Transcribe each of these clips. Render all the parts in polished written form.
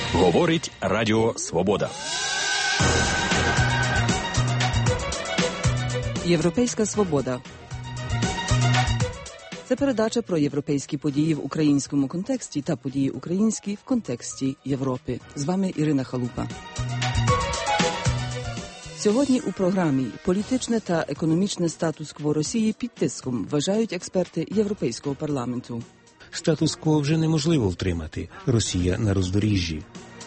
Говорить Радіо Свобода. Європейська свобода. Це передача про європейські події в українському контексті та події українські в контексті Європи. З вами Ірина Халупа. Сьогодні у програмі «Політичне та економічне статус-кво Росії під тиском», вважають експерти Європейського парламенту. Статус-кво вже неможливо втримати. Росія на роздоріжжі.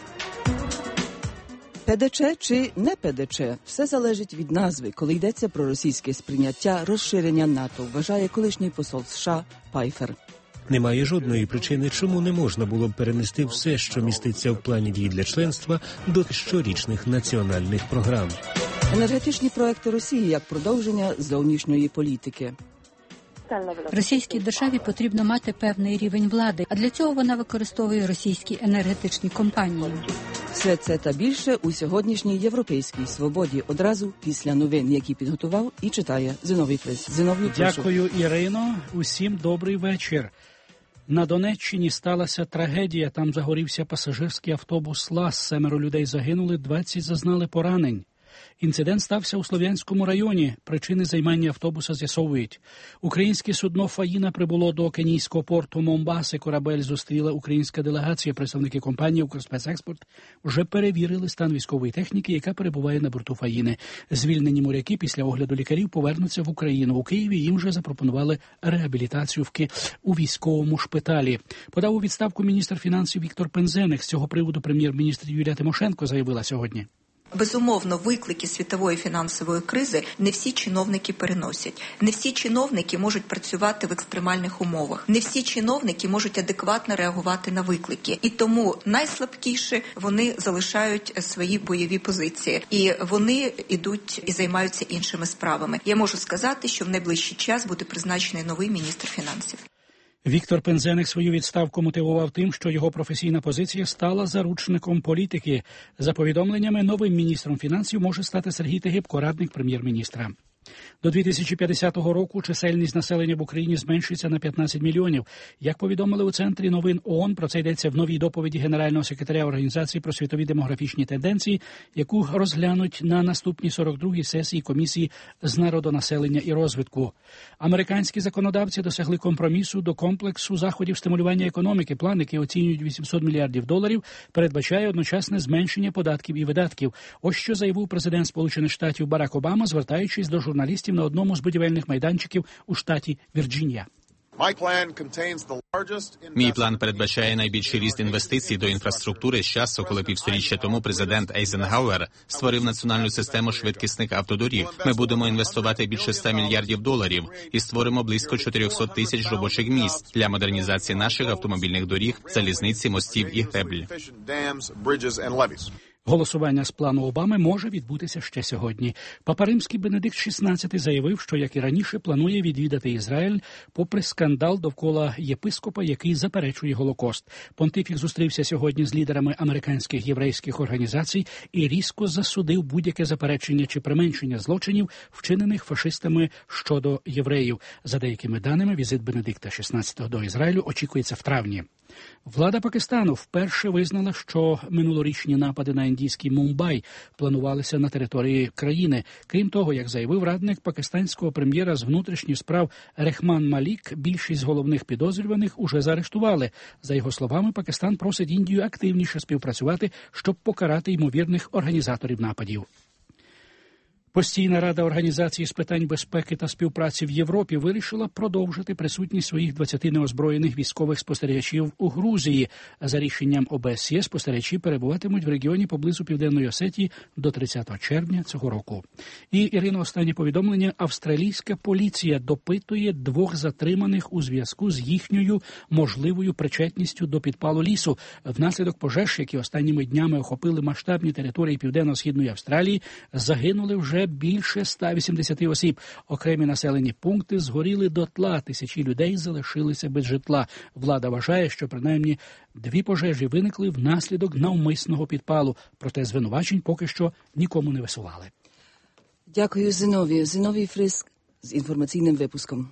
ПДЧ чи не ПДЧ – все залежить від назви, коли йдеться про російське сприйняття розширення НАТО, вважає колишній посол США Пайфер. Немає жодної причини, чому не можна було б перенести все, що міститься в плані дій для членства, до щорічних національних програм. Енергетичні проекти Росії як продовження зовнішньої політики. Російській державі потрібно мати певний рівень влади, а для цього вона використовує російські енергетичні компанії. Все це та більше у сьогоднішній європейській свободі одразу після новин, які підготував і читає Зиновій Фрис. Зиновій, прошу. Дякую, Ірино. Усім добрий вечір. На Донеччині сталася трагедія. Там загорівся пасажирський автобус «ЛАЗ». 7 людей загинули, 20 зазнали поранень. Інцидент стався у Слов'янському районі. Причини займання автобуса з'ясовують. Українське судно «Фаїна» прибуло до кенійського порту Момбаси. Корабель зустріла українська делегація. Представники компанії «Укрспецекспорт» вже перевірили стан військової техніки, яка перебуває на борту «Фаїни». Звільнені моряки після огляду лікарів повернуться в Україну. У Києві їм вже запропонували реабілітацію у військовому шпиталі. Подав у відставку міністр фінансів Віктор Пензеник. З цього приводу прем'єр-міністр Юлія Тимошенко заявила сьогодні. Безумовно, виклики світової фінансової кризи не всі чиновники переносять. Не всі чиновники можуть працювати в екстремальних умовах. Не всі чиновники можуть адекватно реагувати на виклики. І тому найслабкіше вони залишають свої бойові позиції. І вони йдуть і займаються іншими справами. Я можу сказати, що в найближчий час буде призначений новий міністр фінансів. Віктор Пензеник свою відставку мотивував тим, що його професійна позиція стала заручником політики. За повідомленнями, новим міністром фінансів може стати Сергій Тигипко, радник прем'єр-міністра. До 2050 року чисельність населення в Україні зменшиться на 15 мільйонів. Як повідомили у Центрі новин ООН, про це йдеться в новій доповіді Генерального секретаря Організації про світові демографічні тенденції, яку розглянуть на наступній 42-й сесії Комісії з народонаселення і розвитку. Американські законодавці досягли компромісу до комплексу заходів стимулювання економіки. План, який оцінюють $800 мільярдів, передбачає одночасне зменшення податків і видатків. Ось що заявив президент Сполучених Штатів Барак Обама, звертаючись до журналістів на одному з будівельних майданчиків у штаті Вірджинія. Мій план передбачає найбільший ріст інвестицій до інфраструктури з часу, коли півсторіччя тому президент Ейзенгауер створив національну систему швидкісних автодоріг. Ми будемо інвестувати більше $100 мільярдів і створимо близько 400 тисяч робочих місць для модернізації наших автомобільних доріг, залізниці, мостів і греблі. Голосування з плану Обами може відбутися ще сьогодні. Папа Римський Бенедикт XVI заявив, що, як і раніше, планує відвідати Ізраїль, попри скандал довкола єпископа, який заперечує Голокост. Понтифік зустрівся сьогодні з лідерами американських єврейських організацій і різко засудив будь-яке заперечення чи применшення злочинів, вчинених фашистами щодо євреїв. За деякими даними, візит Бенедикта XVI до Ізраїлю очікується в травні. Влада Пакистану вперше визнала, що минулорічні напади на індійський Мумбай планувалися на території країни. Крім того, як заявив радник пакистанського прем'єра з внутрішніх справ Рехман Малік, більшість головних підозрюваних уже заарештували. За його словами, Пакистан просить Індію активніше співпрацювати, щоб покарати ймовірних організаторів нападів. Постійна рада Організації з питань безпеки та співпраці в Європі вирішила продовжити присутність своїх 20 неозброєних військових спостерігачів у Грузії. За рішенням ОБСЄ спостерігачі перебуватимуть в регіоні поблизу Південної Осетії до 30 червня цього року. І, Ірино, останнє повідомлення. Австралійська поліція допитує 2 затриманих у зв'язку з їхньою можливою причетністю до підпалу лісу. Внаслідок пожеж, які останніми днями охопили масштабні території Південно-Східної Австралії, загинули вже більше 180 осіб. Окремі населені пункти згоріли дотла, тисячі людей залишилися без житла. Влада вважає, що принаймні 2 пожежі виникли внаслідок навмисного підпалу, проте звинувачень поки що нікому не висували. Дякую, Зиновію. Зиновій Фрис з інформаційним випуском.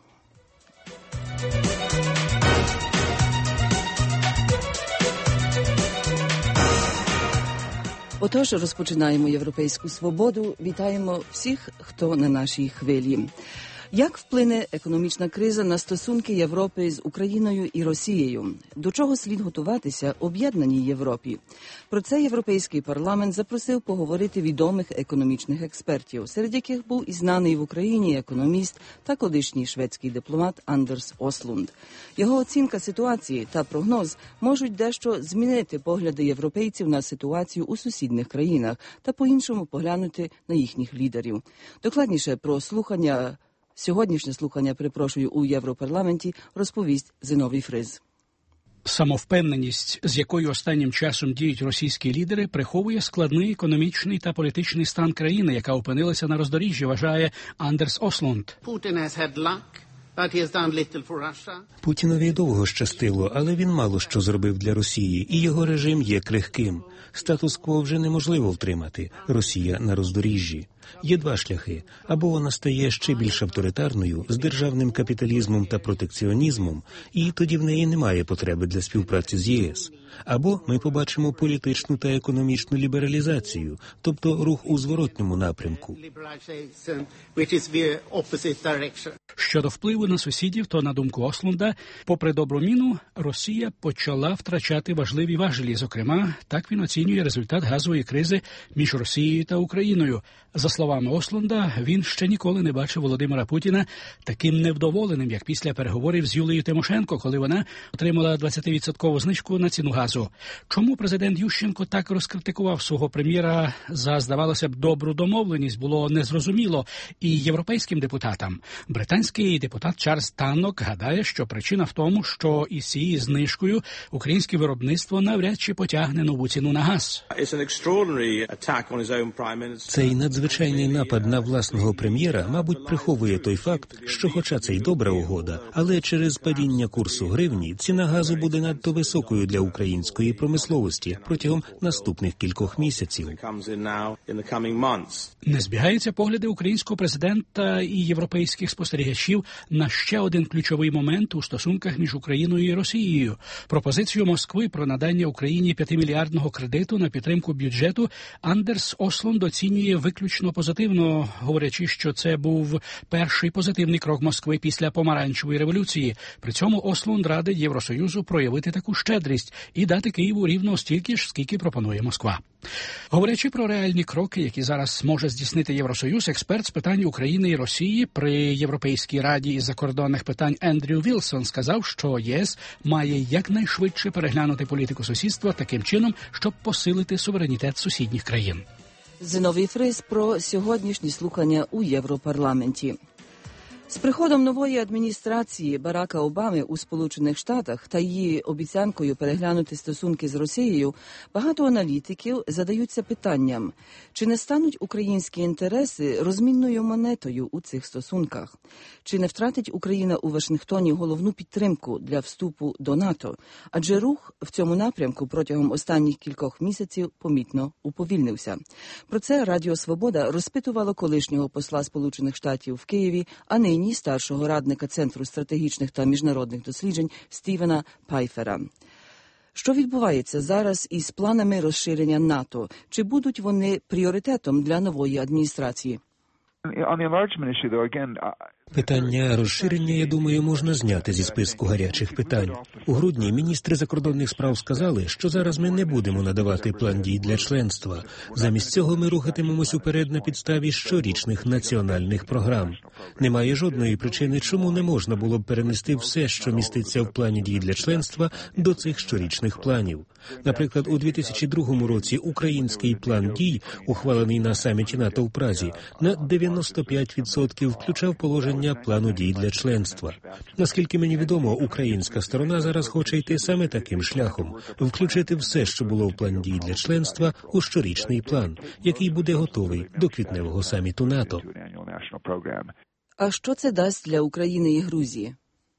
Отож, розпочинаємо «Європейську свободу». Вітаємо всіх, хто на нашій хвилі. Як вплине економічна криза на стосунки Європи з Україною і Росією? До чого слід готуватися об'єднаній Європі? Про це Європейський парламент запросив поговорити відомих економічних експертів, серед яких був і знаний в Україні економіст та колишній шведський дипломат Андерс Ослунд. Його оцінка ситуації та прогноз можуть дещо змінити погляди європейців на ситуацію у сусідніх країнах та по-іншому поглянути на їхніх лідерів. Докладніше про сьогоднішнє слухання, у Європарламенті, розповість Зиновій Фриз. Самовпевненість, з якою останнім часом діють російські лідери, приховує складний економічний та політичний стан країни, яка опинилася на роздоріжжі, вважає Андерс Ослунд. Путінові довго щастило, але він мало що зробив для Росії, і його режим є крихким. Статус-кво вже неможливо втримати. Росія на роздоріжжі. Є два шляхи. Або вона стає ще більш авторитарною, з державним капіталізмом та протекціонізмом, і тоді в неї немає потреби для співпраці з ЄС. Або ми побачимо політичну та економічну лібералізацію, тобто рух у зворотньому напрямку. Щодо впливу на сусідів, то, на думку Ослунда, попри добру міну, Росія почала втрачати важливі важелі. Зокрема, так він оцінює результат газової кризи між Росією та Україною. За словами Ослунда, він ще ніколи не бачив Володимира Путіна таким невдоволеним, як після переговорів з Юлією Тимошенко, коли вона отримала 20% знижку на ціну газу. Чому президент Ющенко так розкритикував свого прем'єра за, здавалося б, добру домовленість, було незрозуміло і європейським депутатам. Британський депутат Чарльз Таннок гадає, що причина в тому, що із цією знижкою українське виробництво навряд чи потягне нову ціну на газ. Цей надзвичайний напад на власного прем'єра, мабуть, приховує той факт, що хоча це й добра угода, але через падіння курсу гривні ціна газу буде надто високою для української промисловості протягом наступних кількох місяців. Не збігаються погляди українського президента і європейських спостерігачів на ще один ключовий момент у стосунках між Україною і Росією. Пропозицію Москви про надання Україні 5-мільярдного кредиту на підтримку бюджету Андерс Ослунд оцінює виключно позитивно, говорячи, що це був перший позитивний крок Москви після помаранчевої революції. При цьому Ослунд радить Євросоюзу проявити таку щедрість і дати Києву рівно стільки ж, скільки пропонує Москва. Говорячи про реальні кроки, які зараз може здійснити Євросоюз, експерт з питань України і Росії при Європейській раді із закордонних питань Ендрю Вілсон сказав, що ЄС має якнайшвидше переглянути політику сусідства таким чином, щоб посилити суверенітет сусідніх країн. Зиновій Фриз про сьогоднішні слухання у Європарламенті. З приходом нової адміністрації Барака Обами у Сполучених Штатах та її обіцянкою переглянути стосунки з Росією, багато аналітиків задаються питанням, чи не стануть українські інтереси розмінною монетою у цих стосунках? Чи не втратить Україна у Вашингтоні головну підтримку для вступу до НАТО? Адже рух в цьому напрямку протягом останніх кількох місяців помітно уповільнився. Про це Радіо Свобода розпитувало колишнього посла Сполучених Штатів в Києві, а нині старшого радника Центру стратегічних та міжнародних досліджень Стівена Пайфера. Що відбувається зараз із планами розширення НАТО? Чи будуть вони пріоритетом для нової адміністрації? Питання розширення, я думаю, можна зняти зі списку гарячих питань. У грудні міністри закордонних справ сказали, що зараз ми не будемо надавати план дій для членства. Замість цього ми рухатимемось уперед на підставі щорічних національних програм. Немає жодної причини, чому не можна було б перенести все, що міститься в плані дій для членства, до цих щорічних планів. Наприклад, у 2002 році український план дій, ухвалений на саміті НАТО в Празі, на 95% включав положення плану дій для членства. Наскільки мені відомо, українська сторона зараз хоче йти саме таким шляхом – включити все, що було в плані дій для членства, у щорічний план, який буде готовий до квітневого саміту НАТО. А що це дасть для України і Грузії?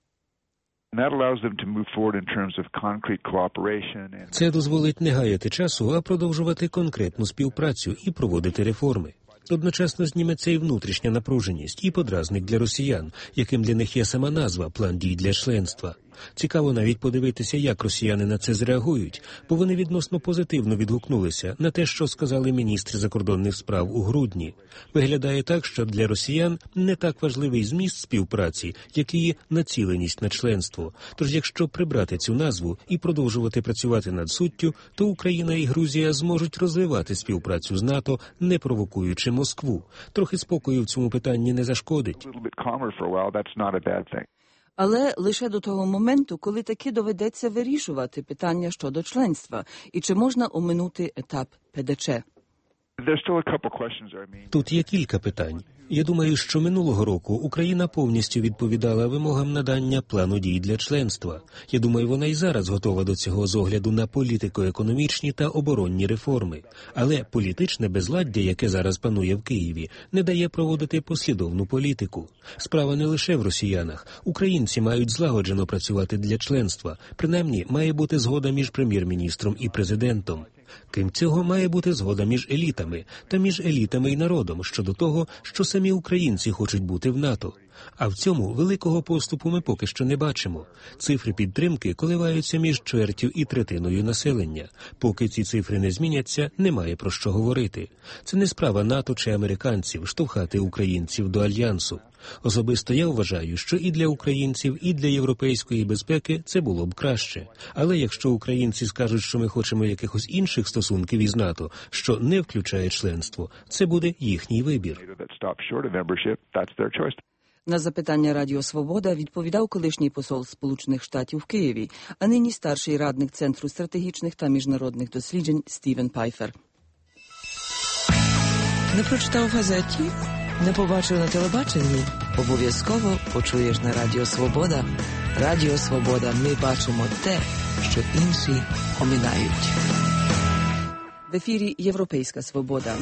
Це дозволить не гаяти часу, а продовжувати конкретну співпрацю і проводити реформи. Одночасно зніметься і внутрішня напруженість, і подразник для росіян, яким для них є сама назва «План дій для членства». Цікаво навіть подивитися, як росіяни на це зреагують, бо вони відносно позитивно відгукнулися на те, що сказали міністри закордонних справ у грудні. Виглядає так, що для росіян не так важливий зміст співпраці, як її націленість на членство. Тож якщо прибрати цю назву і продовжувати працювати над суттю, то Україна і Грузія зможуть розвивати співпрацю з НАТО, не провокуючи Москву. Трохи спокою в цьому питанні не зашкодить. Але лише до того моменту, коли таки доведеться вирішувати питання щодо членства, і чи можна оминути етап ПДЧ. Тут є кілька питань. Я думаю, що минулого року Україна повністю відповідала вимогам надання плану дій для членства. Я думаю, вона і зараз готова до цього з огляду на політико-економічні та оборонні реформи. Але політичне безладдя, яке зараз панує в Києві, не дає проводити послідовну політику. Справа не лише в росіянах. Українці мають злагоджено працювати для членства. Принаймні, має бути згода між прем'єр-міністром і президентом. Крім цього, має бути згода між елітами та між елітами і народом щодо того, що самі українці хочуть бути в НАТО. А в цьому великого поступу ми поки що не бачимо. Цифри підтримки коливаються між чвертю і третиною населення. Поки ці цифри не зміняться, немає про що говорити. Це не справа НАТО чи американців штовхати українців до альянсу. Особисто я вважаю, що і для українців, і для європейської безпеки це було б краще. Але якщо українці скажуть, що ми хочемо якихось інших стосунків із НАТО, що не включає членство, це буде їхній вибір. На запитання Радіо Свобода відповідав колишній посол Сполучених Штатів в Києві, а нині старший радник Центру стратегічних та міжнародних досліджень Стівен Пайфер. Не прочитав в газеті? Не побачив на телебаченні? Обов'язково почуєш на Радіо Свобода. Радіо Свобода. Ми бачимо те, що інші оминають. В ефірі «Європейська свобода».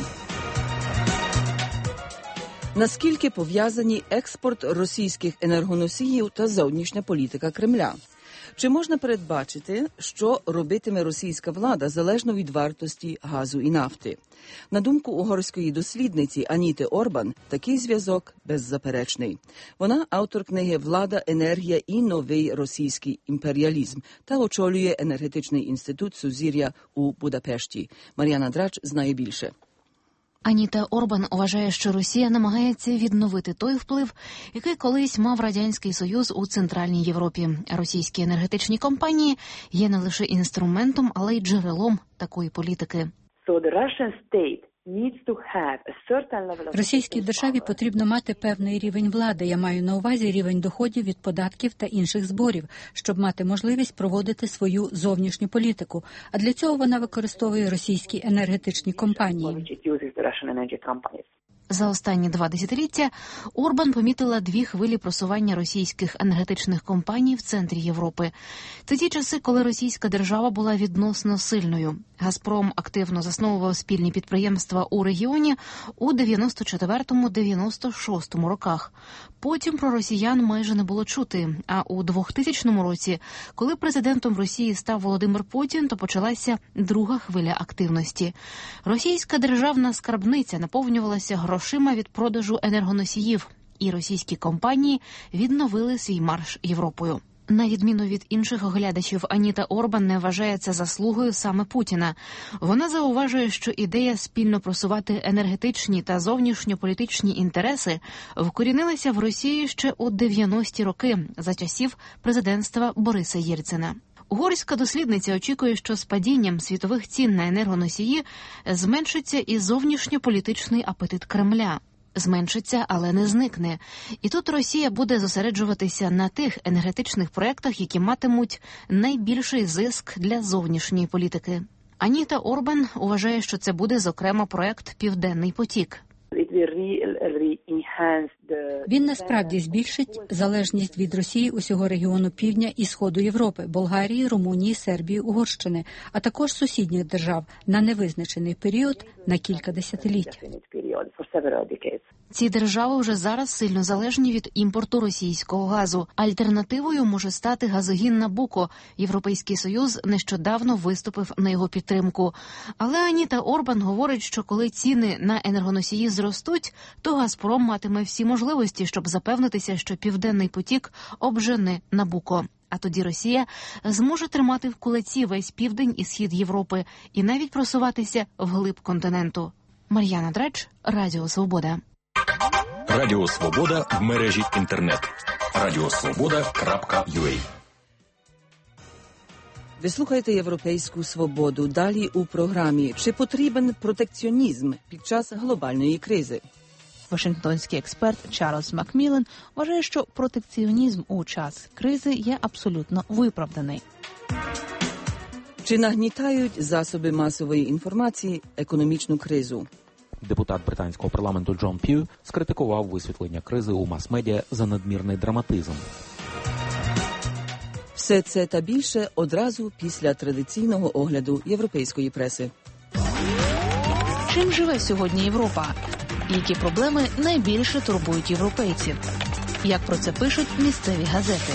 Наскільки пов'язані експорт російських енергоносіїв та зовнішня політика Кремля? Чи можна передбачити, що робитиме російська влада залежно від вартості газу і нафти? На думку угорської дослідниці Аніти Орбан, такий зв'язок беззаперечний. Вона автор книги «Влада, енергія і новий російський імперіалізм» та очолює енергетичний інститут Сузір'я у Будапешті. Мар'яна Драч знає більше. Аніта Орбан вважає, що Росія намагається відновити той вплив, який колись мав Радянський Союз у Центральній Європі. Російські енергетичні компанії є не лише інструментом, але й джерелом такої політики. Російській державі потрібно мати певний рівень влади. Я маю на увазі рівень доходів від податків та інших зборів, щоб мати можливість проводити свою зовнішню політику. А для цього вона використовує російські енергетичні компанії. За останні 2 десятиліття Орбан помітила 2 хвилі просування російських енергетичних компаній в центрі Європи. Це ті часи, коли російська держава була відносно сильною. «Газпром» активно засновував спільні підприємства у регіоні у 94-96 роках. Потім про росіян майже не було чути. А у 2000 році, коли президентом Росії став Володимир Путін, то почалася друга хвиля активності. Російська державна скарбниця наповнювалася грошима від продажу енергоносіїв, і російські компанії відновили свій марш Європою. На відміну від інших оглядачів, Аніта Орбан не вважає це заслугою саме Путіна. Вона зауважує, що ідея спільно просувати енергетичні та зовнішньополітичні інтереси вкорінилася в Росії ще у 90-ті роки, за часів президентства Бориса Єльцина. Угорська дослідниця очікує, що з падінням світових цін на енергоносії зменшиться і зовнішньополітичний апетит Кремля. Зменшиться, але не зникне. І тут Росія буде зосереджуватися на тих енергетичних проєктах, які матимуть найбільший зиск для зовнішньої політики. Аніта Орбан вважає, що це буде, зокрема, проєкт «Південний потік». Він насправді збільшить залежність від Росії усього регіону півдня і сходу Європи, Болгарії, Румунії, Сербії, Угорщини, а також сусідніх держав на невизначений період на кілька десятиліть. Ці держави вже зараз сильно залежні від імпорту російського газу. Альтернативою може стати газогін «Набуко». Європейський Союз нещодавно виступив на його підтримку. Але Аніта Орбан говорить, що коли ціни на енергоносії зростуть, то «Газпром» матиме всі можливості, щоб запевнитися, що «Південний потік» обжене «Набуко». А тоді Росія зможе тримати в кулаці весь південь і схід Європи і навіть просуватися вглиб континенту. Мар'яна Драч, Радіо Свобода. Радіо Свобода в мережі інтернет. radiosvoboda.ua. Ви слухаєте «Європейську свободу». Далі у програмі «Чи потрібен протекціонізм під час глобальної кризи?» Вашингтонський експерт Чарльз Макміллен вважає, що протекціонізм у час кризи є абсолютно виправданий. Чи нагнітають засоби масової інформації економічну кризу? Депутат британського парламенту Джон П'ю скритикував висвітлення кризи у мас-медіа за надмірний драматизм. Все це та більше одразу після традиційного огляду європейської преси. Чим живе сьогодні Європа? Які проблеми найбільше турбують європейців? Як про це пишуть місцеві газети?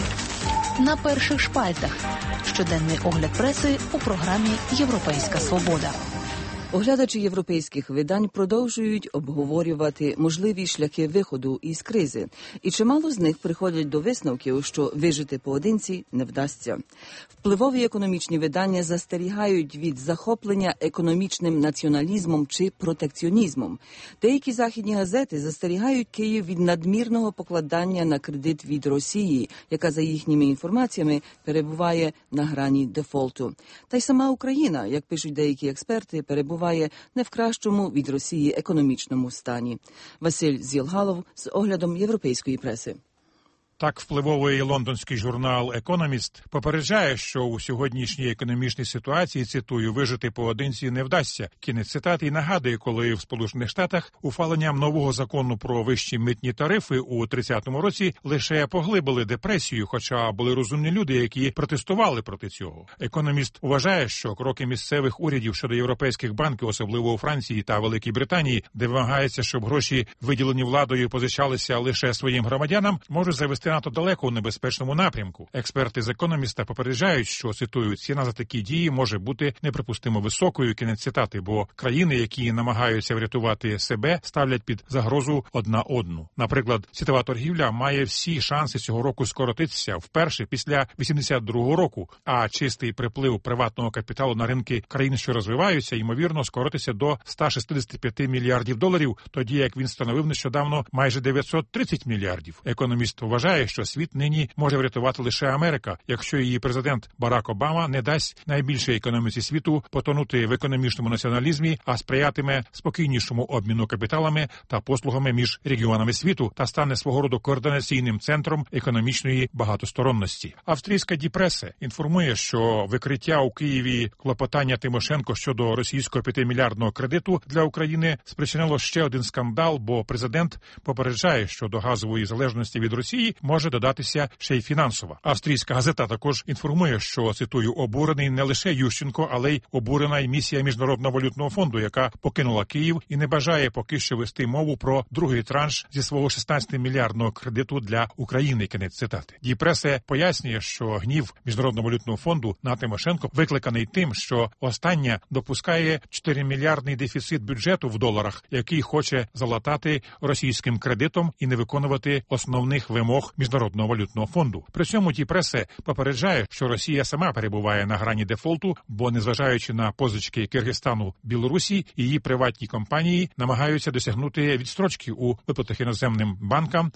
На перших шпальтах. Щоденний огляд преси у програмі «Європейська свобода». Оглядачі європейських видань продовжують обговорювати можливі шляхи виходу із кризи. І чимало з них приходять до висновків, що вижити поодинці не вдасться. Впливові економічні видання застерігають від захоплення економічним націоналізмом чи протекціонізмом. Деякі західні газети застерігають Київ від надмірного покладання на кредит від Росії, яка, за їхніми інформаціями, перебуває на грані дефолту. Та й сама Україна, як пишуть деякі експерти, перебуває не в кращому від Росії економічному стані. Василь Зілгалов з оглядом європейської преси. Так, впливовий лондонський журнал «Економіст» попереджає, що у сьогоднішній економічній ситуації, цитую, «вижити поодинці не вдасться». Кінець цитати і нагадує, коли в Сполучених Штатах ухваленням нового закону про вищі митні тарифи у 30-му році лише поглибили депресію, хоча були розумні люди, які протестували проти цього. «Економіст» вважає, що кроки місцевих урядів щодо європейських банків, особливо у Франції та Великій Британії, де вимагається, щоб гроші, виділені владою, позичалися лише своїм громадянам, можуть завести надто далеко у небезпечному напрямку. Експерти з «Економіста» попереджають, що, цитую, ціна за такі дії може бути неприпустимо високою, кінець цитати, бо країни, які намагаються врятувати себе, ставлять під загрозу одна одну. Наприклад, світова торгівля має всі шанси цього року скоротитися вперше після 82-го року, а чистий приплив приватного капіталу на ринки країн, що розвиваються, ймовірно, скоротиться до 165 мільярдів доларів, тоді як він становив нещодавно майже 930 мільярдів. «Економіст» вважає, що світ нині може врятувати лише Америка, якщо її президент Барак Обама не дасть найбільшій економіці світу потонути в економічному націоналізмі, а сприятиме спокійнішому обміну капіталами та послугами між регіонами світу та стане свого роду координаційним центром економічної багатосторонності. Австрійська Die Presse інформує, що викриття у Києві клопотання Тимошенко щодо російського 5-мільярдного кредиту для України спричинило ще один скандал, бо президент попереджає, що до газової залежності від Росії може додатися ще й фінансова. Австрійська газета також інформує, що, цитую, обурений не лише Ющенко, але й обурена й місія Міжнародного валютного фонду, яка покинула Київ і не бажає поки що вести мову про другий транш зі свого 16-мільярдного кредиту для України, кінець цитати. Die Presse пояснює, що гнів Міжнародного валютного фонду на Тимошенко викликаний тим, що остання допускає 4-мільярдний дефіцит бюджету в доларах, який хоче залатати російським кредитом і не виконувати основних вимог Міжнародного валютного фонду. При цьому Die Presse попереджає, що Росія сама перебуває на грані дефолту, бо, незважаючи на позички Киргизстану, Білорусі, її приватні компанії намагаються досягнути відстрочки у виплатах іноземним банкам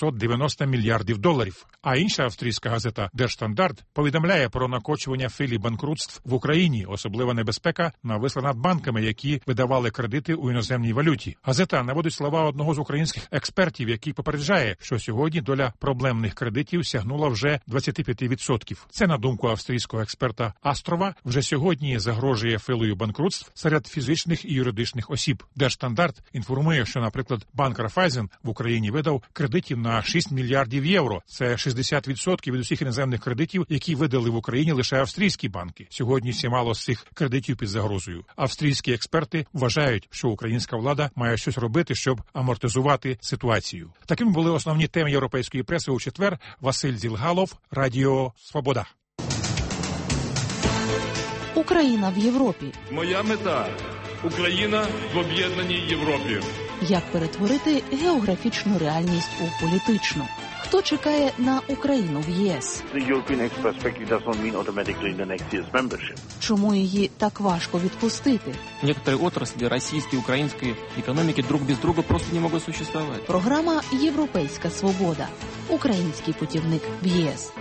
390 мільярдів доларів. А інша австрійська газета Der Standard повідомляє про накочування хвилі банкрутств в Україні, особлива небезпека нависла над банками, які видавали кредити у іноземній валюті. Газета наводить слова одного з українських експертів, який попереджає, що сьогодні доля проблемних кредитів сягнула вже 25%. Це, на думку австрійського експерта Астрова, вже сьогодні загрожує хвилею банкрутств серед фізичних і юридичних осіб. Der Standard інформує, що, наприклад, банк Райфайзен в Україні видав кредитів на 6 мільярдів євро. Це 60% від усіх іноземних кредитів, які видали в Україні лише австрійські банки. Сьогодні чимало з цих кредитів під загрозою. Австрійські експерти вважають, що українська влада має щось робити, щоб амортизувати ситуацію. Такими були основні теми європейської преси у четвер. Василь Зілгалов, Радіо Свобода. Україна в Європі. Моя мета – Україна в об'єднаній Європі. Як перетворити географічну реальність у політичну? Хто чекає на Україну в ЄС? Чому її так важко відпустити? Некоторые отрасли российской и украинской экономики друг без друга просто не могут существовать. Програма «Європейська свобода». Український путівник в ЄС.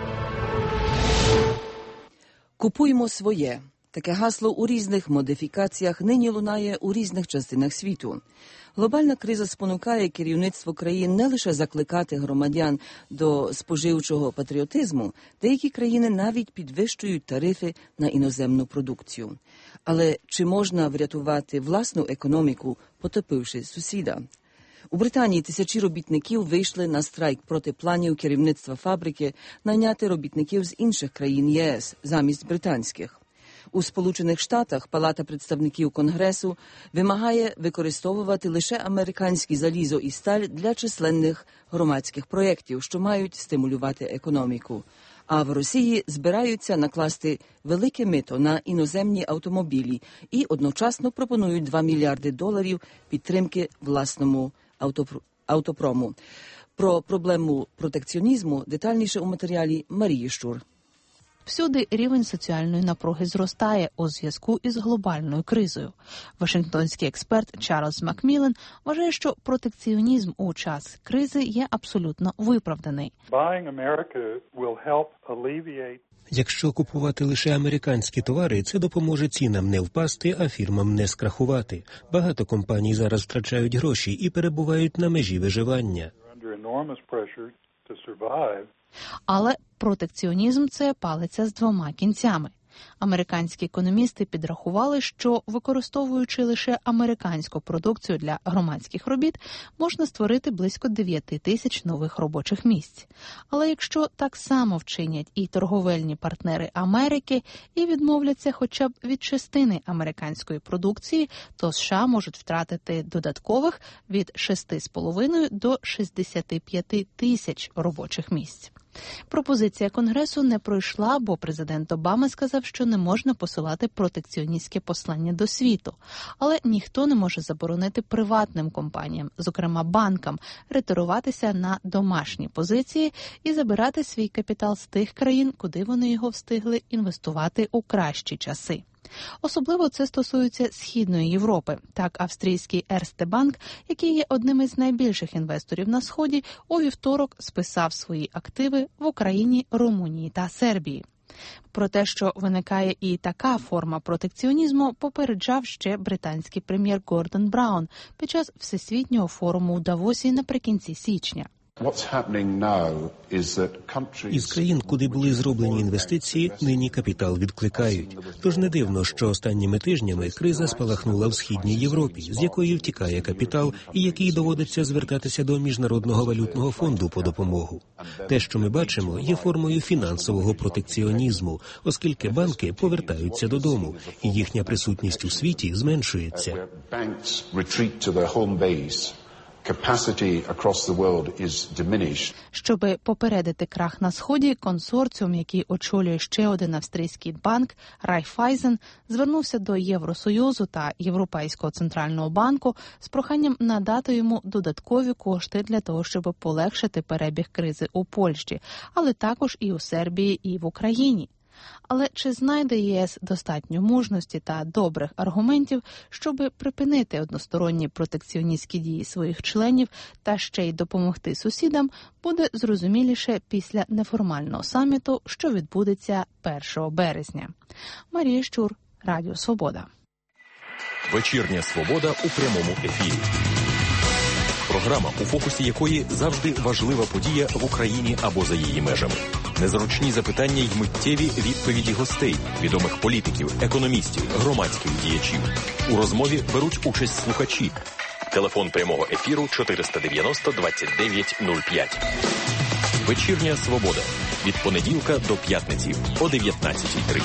Купуємо своє. Таке гасло у різних модифікаціях нині лунає у різних частинах світу. Глобальна криза спонукає керівництво країн не лише закликати громадян до споживчого патріотизму, деякі країни навіть підвищують тарифи на іноземну продукцію. Але чи можна врятувати власну економіку, потопивши сусіда? У Британії тисячі робітників вийшли на страйк проти планів керівництва фабрики найняти робітників з інших країн ЄС замість британських. У Сполучених Штатах Палата представників Конгресу вимагає використовувати лише американське залізо і сталь для численних громадських проєктів, що мають стимулювати економіку. А в Росії збираються накласти велике мито на іноземні автомобілі і одночасно пропонують $2 мільярди підтримки власному автопрому. Про проблему протекціонізму детальніше у матеріалі Марії Щур. Всюди рівень соціальної напруги зростає у зв'язку із глобальною кризою. Вашингтонський експерт Чарльз Макміллен вважає, що протекціонізм у час кризи є абсолютно виправданий. Якщо купувати лише американські товари, це допоможе цінам не впасти, а фірмам не скрахувати. Багато компаній зараз втрачають гроші і перебувають на межі виживання. Але протекціонізм – це палиця з двома кінцями. Американські економісти підрахували, що, використовуючи лише американську продукцію для громадських робіт, можна створити близько 9 тисяч нових робочих місць. Але якщо так само вчинять і торговельні партнери Америки і відмовляться хоча б від частини американської продукції, то США можуть втратити додаткових від 6,5 до 65 тисяч робочих місць. Пропозиція Конгресу не пройшла, бо президент Обама сказав, що не можна посилати протекціоністське послання до світу. Але ніхто не може заборонити приватним компаніям, зокрема банкам, ретируватися на домашні позиції і забирати свій капітал з тих країн, куди вони його встигли інвестувати у кращі часи. Особливо це стосується Східної Європи. Так, австрійський Ерсте Банк, який є одним із найбільших інвесторів на Сході, у вівторок списав свої активи в Україні, Румунії та Сербії. Про те, що виникає і така форма протекціонізму, попереджав ще британський прем'єр Гордон Браун під час Всесвітнього форуму у Давосі наприкінці січня. Із країн, куди були зроблені інвестиції, нині капітал відкликають. Тож не дивно, що останніми тижнями криза спалахнула в Східній Європі, з якої втікає капітал і який доводиться звертатися до Міжнародного валютного фонду по допомогу. Те, що ми бачимо, є формою фінансового протекціонізму, оскільки банки повертаються додому, і їхня присутність у світі зменшується. Щоби попередити крах на Сході, консорціум, який очолює ще один австрійський банк, Райффайзен, звернувся до Євросоюзу та Європейського центрального банку з проханням надати йому додаткові кошти для того, щоб полегшити перебіг кризи у Польщі, але також і у Сербії, і в Україні. Але чи знайде ЄС достатньо мужності та добрих аргументів, щоб припинити односторонні протекціоністські дії своїх членів та ще й допомогти сусідам, буде зрозуміліше після неформального саміту, що відбудеться 1 березня. Марія Щур, Радіо Свобода. Вечірня Свобода у прямому ефірі. Програма, у фокусі якої завжди важлива подія в Україні або за її межами. Незручні запитання й миттєві відповіді гостей, відомих політиків, економістів, громадських діячів. У розмові беруть участь слухачі. Телефон прямого ефіру 490-29-05. Вечірня Свобода. Від понеділка до п'ятниці о 19:30.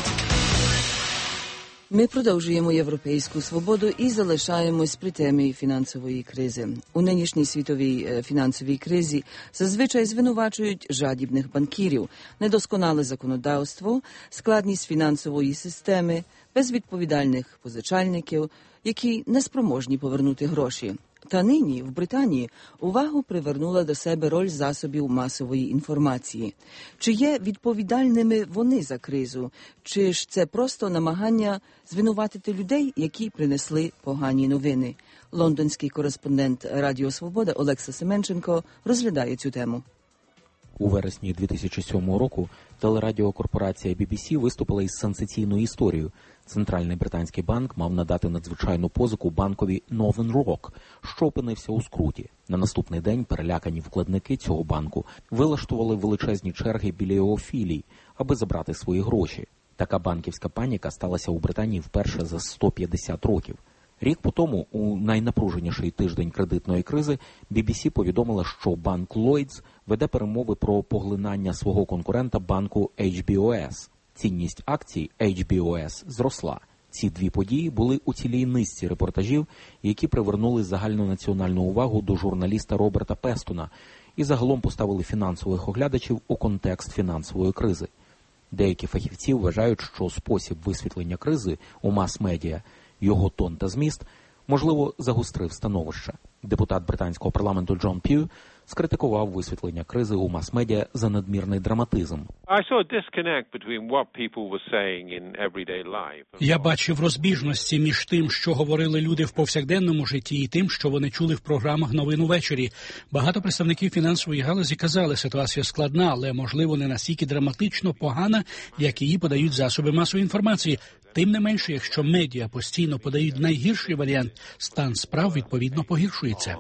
Ми продовжуємо європейську свободу і залишаємось при темі фінансової кризи. У нинішній світовій фінансовій кризі зазвичай звинувачують жадібних банкірів, недосконале законодавство, складність фінансової системи, безвідповідальних позичальників, які неспроможні повернути гроші. Та нині в Британії увагу привернула до себе роль засобів масової інформації. Чи є відповідальними вони за кризу? Чи ж це просто намагання звинуватити людей, які принесли погані новини? Лондонський кореспондент Радіо Свобода Олекса Семенченко розглядає цю тему. У вересні 2007 року телерадіокорпорація BBC виступила із сенсаційною історією. Центральний британський банк мав надати надзвичайну позику банкові Northern Rock, що опинився у скруті. На наступний день перелякані вкладники цього банку вилаштували величезні черги біля його філій, аби забрати свої гроші. Така банківська паніка сталася у Британії вперше за 150 років. Рік по тому, у найнапруженіший тиждень кредитної кризи, BBC повідомила, що банк Lloyds веде перемови про поглинання свого конкурента банку HBOS. Цінність акцій HBOS зросла. Ці дві події були у цілій низці репортажів, які привернули загальнонаціональну увагу до журналіста Роберта Пестона і загалом поставили фінансових оглядачів у контекст фінансової кризи. Деякі фахівці вважають, що спосіб висвітлення кризи у мас-медіа, його тон та зміст, можливо, загострив становище. Депутат британського парламенту Джон П'ю скритикував висвітлення кризи у мас-медіа за надмірний драматизм. Я бачив розбіжності між тим, що говорили люди в повсякденному житті, і тим, що вони чули в програмах новин увечері. Багато представників фінансової галузі казали, ситуація складна, але, можливо, не настільки драматично погана, як її подають засоби масової інформації. Тим не менше, якщо медіа постійно подають найгірший варіант, стан справ відповідно погіршується.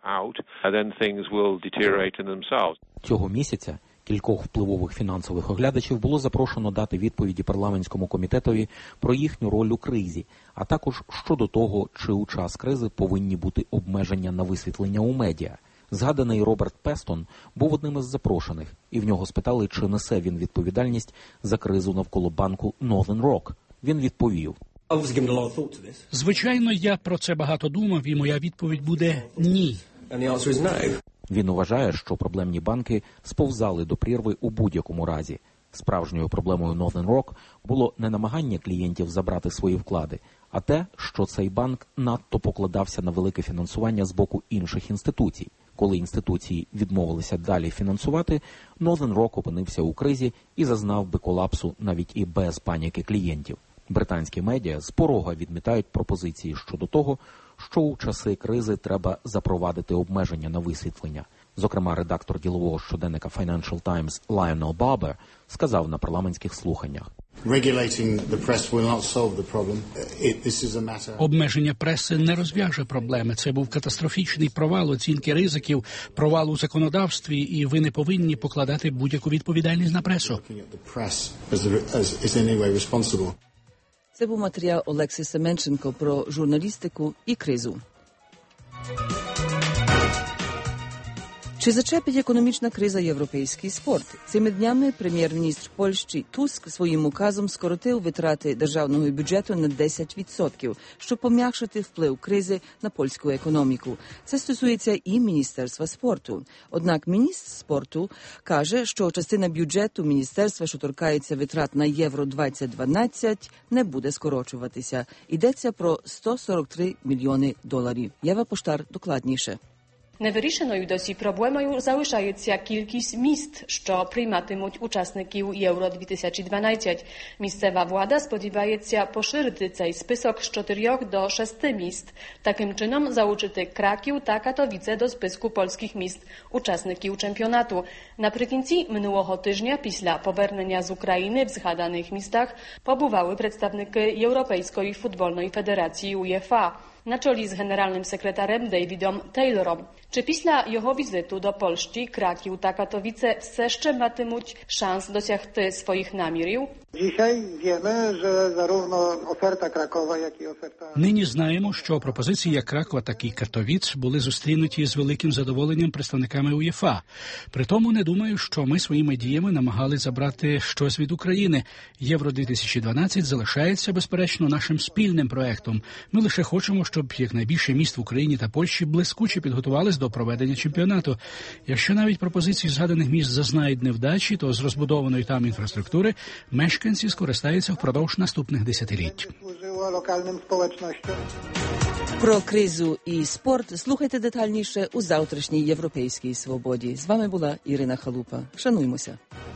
Цього місяця кількох впливових фінансових оглядачів було запрошено дати відповіді парламентському комітетові про їхню роль у кризі, а також щодо того, чи у час кризи повинні бути обмеження на висвітлення у медіа. Згаданий Роберт Пестон був одним із запрошених, і в нього спитали, чи несе він відповідальність за кризу навколо банку Northern Rock. Він відповів: Звичайно, я про це багато думав, і моя відповідь буде «ні». Він вважає, що проблемні банки сповзали до прірви у будь-якому разі. Справжньою проблемою Northern Rock було не намагання клієнтів забрати свої вклади, а те, що цей банк надто покладався на велике фінансування з боку інших інституцій. Коли інституції відмовилися далі фінансувати, Northern Rock опинився у кризі і зазнав би колапсу навіть і без паніки клієнтів. Британські медіа з порога відмітають пропозиції щодо того, що у часи кризи треба запровадити обмеження на висвітлення. Зокрема, редактор ділового щоденника Financial Times Lionel Barber сказав на парламентських слуханнях: обмеження преси не розв'яже проблеми. Це був катастрофічний провал оцінки ризиків, провал у законодавстві, і ви не повинні покладати будь-яку відповідальність на пресу. Це був матеріал Олекси Семенченко про журналістику і кризу. Чи зачепить економічна криза європейський спорт? Цими днями прем'єр-міністр Польщі Туск своїм указом скоротив витрати державного бюджету на 10%, щоб пом'якшити вплив кризи на польську економіку. Це стосується і Міністерства спорту. Однак міністр спорту каже, що частина бюджету міністерства, що торкається витрат на Євро-2012, не буде скорочуватися. Йдеться про 143 мільйони доларів. Єва Поштар докладніше. Невирішеною досі проблемою залишається кількість міст, що прийматимуть учасників Євро-2012. Місцева влада сподівається поширити цей список з 4 до 6 міст. Таким чином залучити Краків та Катовіце до списку польських міст, учасників чемпіонату. Наприкінці минулого тижня, після повернення з України в згаданих містах, побували представники Європейської футбольної федерації УЄФА на чолі з генеральним секретарем Davidом Taylorом. Чи після його візиту до Польщі Краків та Катовіце все ще матимуть шанс досягти своїх намірів? Нині знаємо, що пропозиції як Кракова, так і Катовіц були зустрінуті з великим задоволенням представниками УЄФА. Притому не думаю, що ми своїми діями намагали забрати щось від України. Євро-2012 залишається, безперечно, нашим спільним проектом. Ми лише хочемо, щоб якнайбільше міст в Україні та Польщі блискуче підготувались інтерес до проведення чемпіонату. Якщо навіть пропозиції згаданих міст зазнають невдачі, то з розбудованої там інфраструктури мешканці скористаються впродовж наступних десятиліть. Про кризу і спорт слухайте детальніше у завтрашній Європейській свободі. З вами була Ірина Халупа. Шануймося.